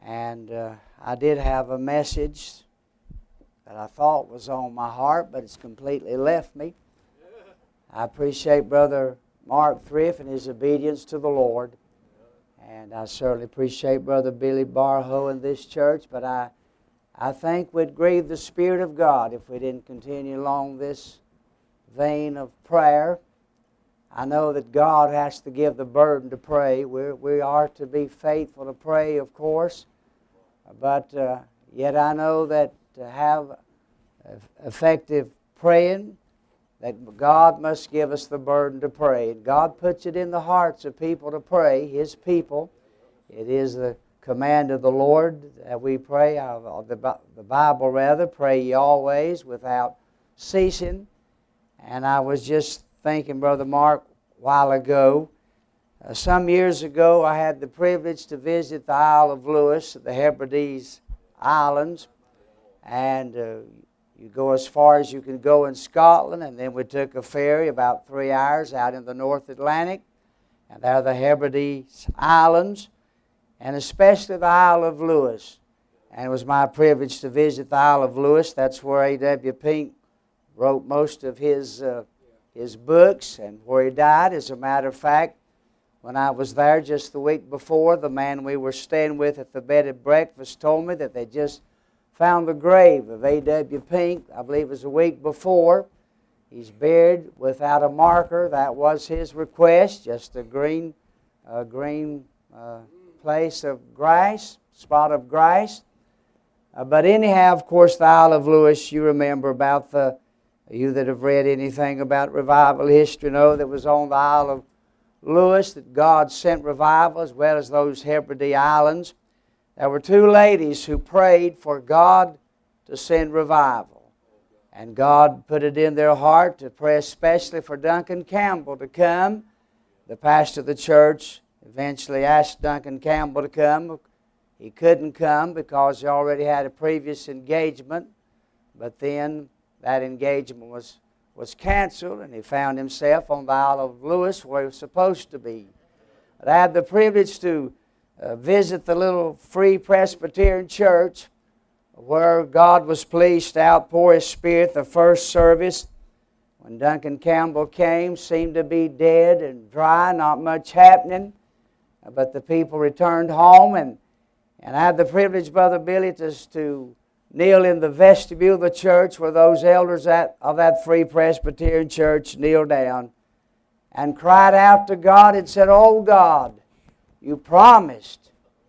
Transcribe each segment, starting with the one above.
And I did have a message that I thought was on my heart, but it's completely left me. I appreciate Brother Mark Thrift and his obedience to the Lord. And I certainly appreciate Brother Billy Barhow in this church, but I think we'd grieve the Spirit of God if we didn't continue along this vein of prayer. I know that God has to give the burden to pray. We are to be faithful to pray, of course, but yet I know that to have effective praying, that God must give us the burden to pray. And God puts it in the hearts of people to pray, His people. It is the command of the Lord that we pray, the Bible rather, pray ye always without ceasing. And I was just thinking, Brother Mark, a while ago, some years ago I had the privilege to visit the Isle of Lewis, the Hebrides Islands, and you go as far as you can go in Scotland, and then we took a ferry about 3 hours out in the North Atlantic, and there are the Hebrides Islands, and especially the Isle of Lewis. And it was my privilege to visit the Isle of Lewis. That's where A.W. Pink wrote most of his books and where he died. As a matter of fact, when I was there just the week before, the man we were staying with at the bed and breakfast told me that they just found the grave of A.W. Pink. I believe it was a week before. He's buried without a marker. That was his request, just a green place of grass, spot of grass. But anyhow, of course, the Isle of Lewis, you remember about you that have read anything about revival history know that was on the Isle of Lewis that God sent revival, as well as those Hebrides Islands. There were two ladies who prayed for God to send revival. And God put it in their heart to pray especially for Duncan Campbell to come. The pastor of the church eventually asked Duncan Campbell to come. He couldn't come because he already had a previous engagement. But then that engagement was canceled, and he found himself on the Isle of Lewis where he was supposed to be. But I had the privilege to visit the little Free Presbyterian Church where God was pleased to outpour His Spirit. The first service, when Duncan Campbell came, seemed to be dead and dry, not much happening. But the people returned home, and I had the privilege, Brother Billy, to kneel in the vestibule of the church where those elders of that Free Presbyterian Church kneeled down and cried out to God and said, "Oh God, you promised.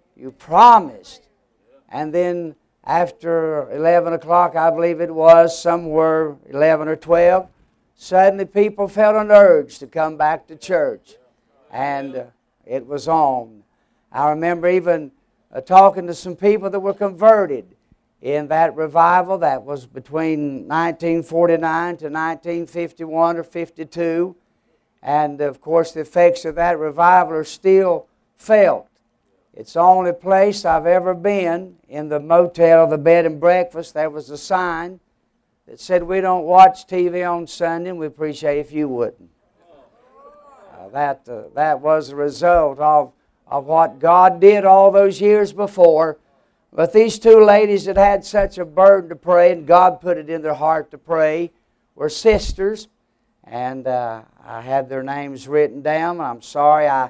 And then after 11 o'clock, I believe it was, somewhere 11 or 12, suddenly people felt an urge to come back to church. And it was on. I remember even talking to some people that were converted in that revival that was between 1949 to 1951 or 52. And of course the effects of that revival are still felt. It's the only place I've ever been in the motel, the bed and breakfast. There was a sign that said, "We don't watch TV on Sunday, and we appreciate if you wouldn't." That was a result of what God did all those years before. But these two ladies that had such a burden to pray, and God put it in their heart to pray, were sisters. And I had their names written down. I'm sorry I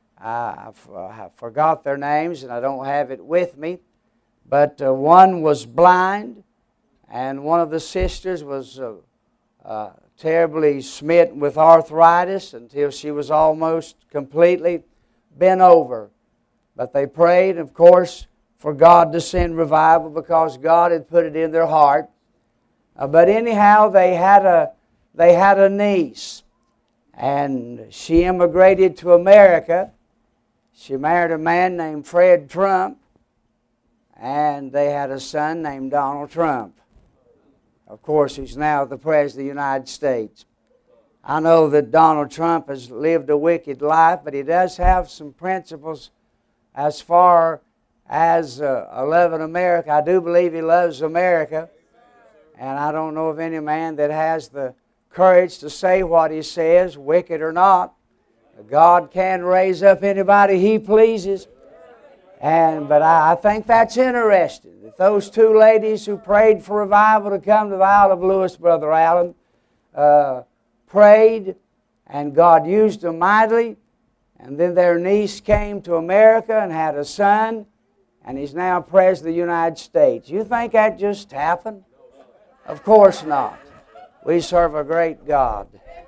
forgot their names, and I don't have it with me. But one was blind, and one of the sisters was terribly smitten with arthritis until she was almost completely bent over. But they prayed, of course, for God to send revival because God had put it in their heart. But anyhow, they had a niece, and she immigrated to America. She married a man named Fred Trump, and they had a son named Donald Trump. Of course, he's now the President of the United States. I know that Donald Trump has lived a wicked life, but he does have some principles as far as loving America. I do believe he loves America, and I don't know of any man that has the courage to say what he says, wicked or not. God can raise up anybody He pleases. But I think that's interesting. That those two ladies who prayed for revival to come to the Isle of Lewis, Brother Allen, prayed, and God used them mightily. And then their niece came to America and had a son, and he's now President of the United States. You think that just happened? Of course not. We serve a great God.